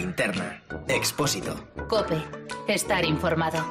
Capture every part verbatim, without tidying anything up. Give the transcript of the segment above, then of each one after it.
linterna. Expósito. COPE. Estar informado.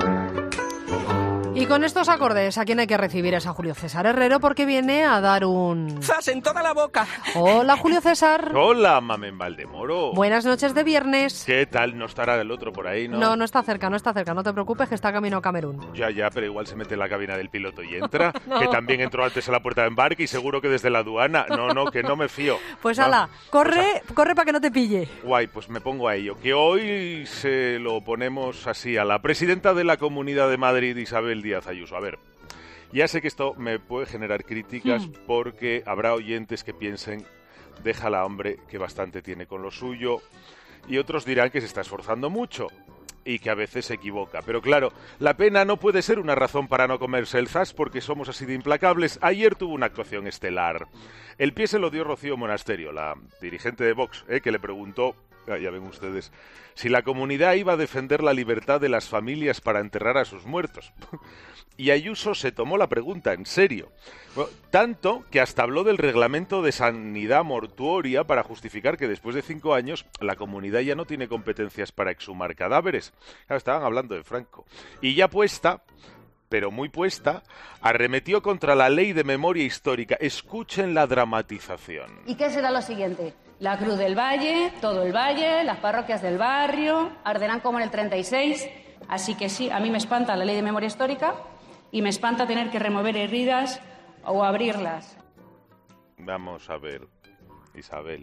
Y con estos acordes, ¿a quién hay que recibir? Es a Julio César Herrero, porque viene a dar un... ¡Zas en toda la boca! Hola, Julio César. Hola, Mamen Valdemoro. Buenas noches de viernes. ¿Qué tal? No estará el otro por ahí, ¿no? No, no está cerca, no está cerca. No te preocupes, que está camino a Camerún. Ya, ya, pero igual se mete en la cabina del piloto y entra. No. Que también entró antes a la puerta de embarque y seguro que desde la aduana. No, no, que no me fío. Pues No. ala, corre, Pues, ah, corre para que no te pille. Guay, pues me pongo a ello. Que hoy se lo ponemos así a la presidenta de la Comunidad de Madrid, Isabel Díaz Ayuso. A ver, ya sé que esto me puede generar críticas Hmm. porque habrá oyentes que piensen, déjala, hombre, que bastante tiene con lo suyo, y otros dirán que se está esforzando mucho y que a veces se equivoca. Pero claro, la pena no puede ser una razón para no comerse el zas porque somos así de implacables. Ayer tuvo una actuación estelar. El pie se lo dio Rocío Monasterio, la dirigente de Vox, ¿eh? que le preguntó, ah, ya ven ustedes, si la comunidad iba a defender la libertad de las familias para enterrar a sus muertos. Y Ayuso se tomó la pregunta en serio. Bueno, tanto que hasta habló del reglamento de sanidad mortuoria para justificar que después de cinco años la comunidad ya no tiene competencias para exhumar cadáveres. Claro, estaban hablando de Franco. Y ya puesta, pero muy puesta, arremetió contra la ley de memoria histórica. Escuchen la dramatización. ¿Y qué será lo siguiente? La Cruz del Valle, todo el valle, las parroquias del barrio, arderán como en el treinta y seis. Así que sí, a mí me espanta la ley de memoria histórica y me espanta tener que remover heridas o abrirlas. Vamos a ver, Isabel.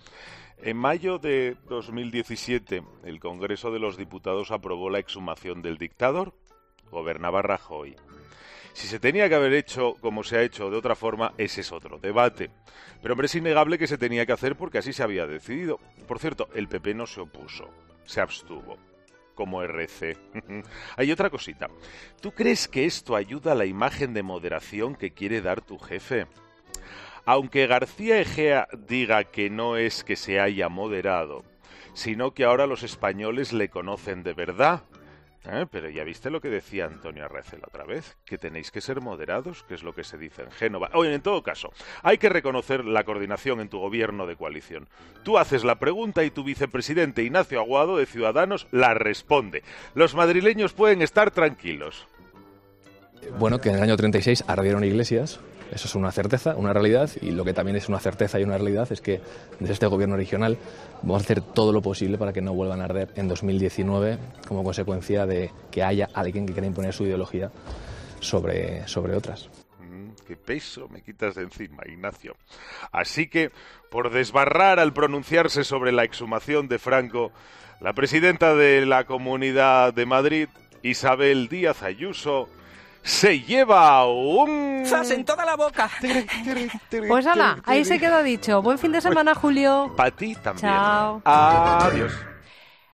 En mayo de dos mil diecisiete, el Congreso de los Diputados aprobó la exhumación del dictador. Gobernaba Rajoy. Si se tenía que haber hecho como se ha hecho de otra forma, ese es otro debate. Pero hombre, es innegable que se tenía que hacer porque así se había decidido. Por cierto, el P P no se opuso, se abstuvo. Como R C. Hay otra cosita. ¿Tú crees que esto ayuda a la imagen de moderación que quiere dar tu jefe? Aunque García Egea diga que no es que se haya moderado, sino que ahora los españoles le conocen de verdad. ¿Eh? Pero ya viste lo que decía Antonio Arrece la otra vez, que tenéis que ser moderados, que es lo que se dice en Génova. Oye, en todo caso, hay que reconocer la coordinación en tu gobierno de coalición. Tú haces la pregunta y tu vicepresidente Ignacio Aguado de Ciudadanos la responde. Los madrileños pueden estar tranquilos. Bueno, que en el año treinta y seis ardieron iglesias, eso es una certeza, una realidad, y lo que también es una certeza y una realidad es que desde este gobierno regional vamos a hacer todo lo posible para que no vuelvan a arder en dos mil diecinueve como consecuencia de que haya alguien que quiera imponer su ideología sobre, sobre otras. Mm, qué peso me quitas de encima, Ignacio. Así que, por desbarrar al pronunciarse sobre la exhumación de Franco, la presidenta de la Comunidad de Madrid, Isabel Díaz Ayuso, se lleva un... ¡Zas en toda la boca! Pues ala, ahí se queda dicho. Buen fin de semana, Julio. Para ti también. Chao. Adiós.